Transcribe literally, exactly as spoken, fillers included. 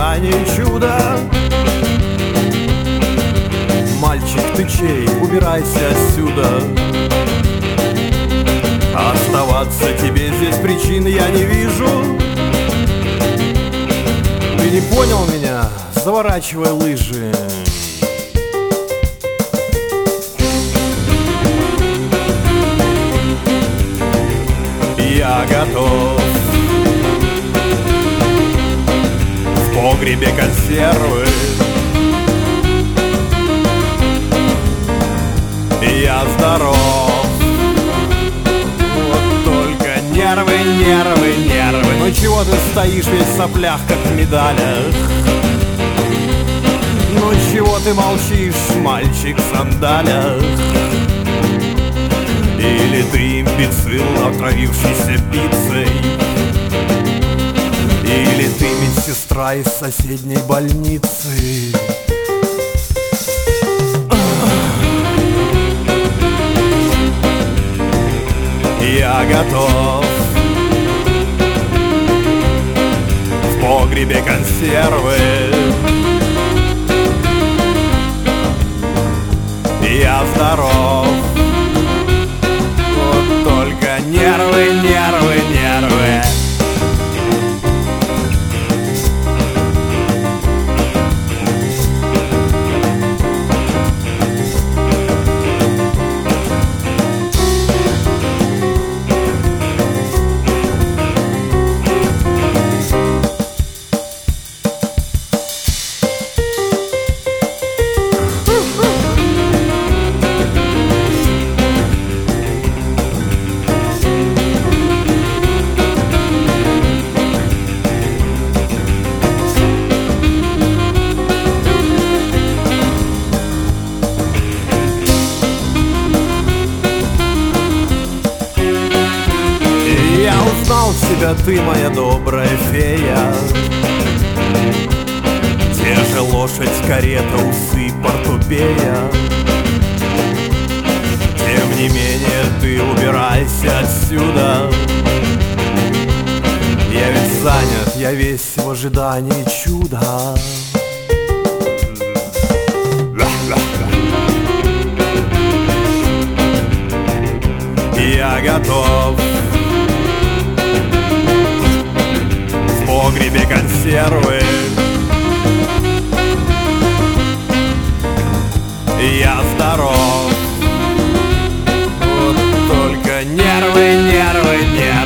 ожидании чуда. Мальчик, ты чей? Убирайся отсюда. Оставаться тебе здесь причин я не вижу. Ты не понял меня? Заворачивай лыжи. Я готов. В погребе консервы. Я здоров. Вот только нервы, нервы, нервы. Ну чего ты стоишь весь в соплях, как в медалях? Ну чего ты молчишь, мальчик в сандалях? Или ты имбецил, отравившийся пиццей? Или ты медсестра из соседней больницы? Я готов. В погребе консервы. Я здоров. Вот только нервы, нервы, нервы. Я узнал тебя, ты моя добрая фея. Те же лошадь, карета, усы, портупея. Тем не менее ты убирайся отсюда. Я ведь занят, я весь в ожидании чуда. Я готов. В погребе консервы. Я здоров. Вот только нервы, нервы, нервы.